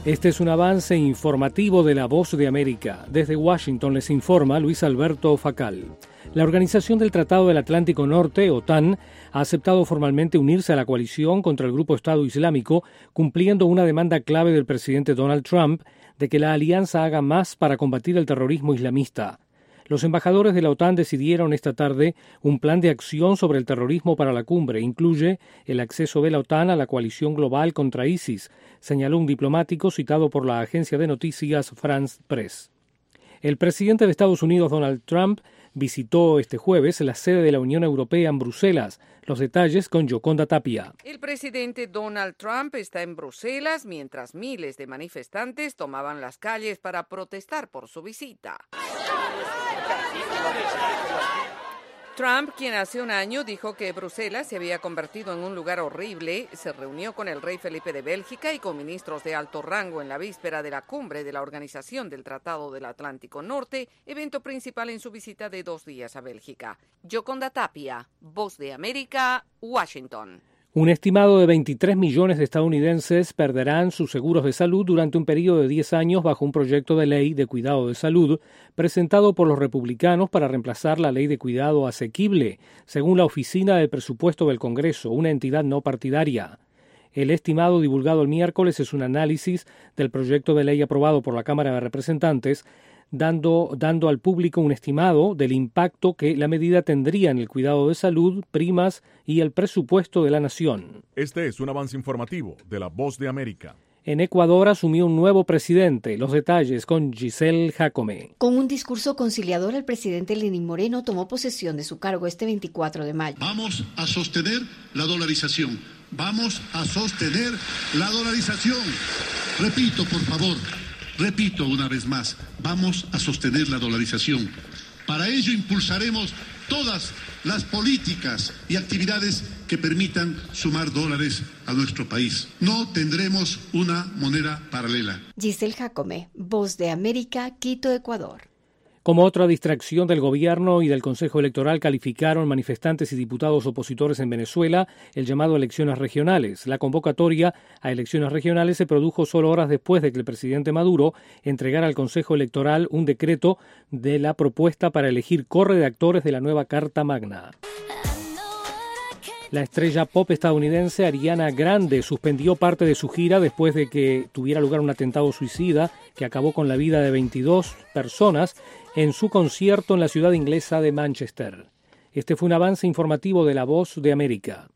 Este es un avance informativo de La Voz de América. Desde Washington les informa Luis Alberto Facal. La Organización del Tratado del Atlántico Norte, OTAN, ha aceptado formalmente unirse a la coalición contra el grupo Estado Islámico, cumpliendo una demanda clave del presidente Donald Trump de que la alianza haga más para combatir el terrorismo islamista. Los embajadores de la OTAN decidieron esta tarde un plan de acción sobre el terrorismo para la cumbre. Incluye el acceso de la OTAN a la coalición global contra ISIS, señaló un diplomático citado por la agencia de noticias France Press. El presidente de Estados Unidos, Donald Trump, visitó este jueves la sede de la Unión Europea en Bruselas. Los detalles con Yoconda Tapia. El presidente Donald Trump está en Bruselas mientras miles de manifestantes tomaban las calles para protestar por su visita. Trump, quien hace un año dijo que Bruselas se había convertido en un lugar horrible, se reunió con el rey Felipe de Bélgica y con ministros de alto rango en la víspera de la cumbre de la Organización del Tratado del Atlántico Norte, evento principal en su visita de 2 días a Bélgica. Yoconda Tapia, Voz de América, Washington. Un estimado de 23 millones de estadounidenses perderán sus seguros de salud durante un periodo de 10 años bajo un proyecto de ley de cuidado de salud presentado por los republicanos para reemplazar la ley de cuidado asequible, según la Oficina del Presupuesto del Congreso, una entidad no partidaria. El estimado divulgado el miércoles es un análisis del proyecto de ley aprobado por la Cámara de Representantes, dando al público un estimado del impacto que la medida tendría en el cuidado de salud, primas y el presupuesto de la nación. Este es un avance informativo de La Voz de América. En Ecuador asumió un nuevo presidente. Los detalles con Giselle Jacome. Con un discurso conciliador, el presidente Lenín Moreno tomó posesión de su cargo este 24 de mayo. Vamos a sostener la dolarización. Vamos a sostener la dolarización. Repito, por favor. Repito una vez más, vamos a sostener la dolarización. Para ello impulsaremos todas las políticas y actividades que permitan sumar dólares a nuestro país. No tendremos una moneda paralela. Giselle Jacome, Voz de América, Quito, Ecuador. Como otra distracción del gobierno y del Consejo Electoral, calificaron manifestantes y diputados opositores en Venezuela el llamado a elecciones regionales. La convocatoria a elecciones regionales se produjo solo horas después de que el presidente Maduro entregara al Consejo Electoral un decreto de la propuesta para elegir corredactores de la nueva Carta Magna. La estrella pop estadounidense Ariana Grande suspendió parte de su gira después de que tuviera lugar un atentado suicida que acabó con la vida de 22 personas en su concierto en la ciudad inglesa de Manchester. Este fue un avance informativo de La Voz de América.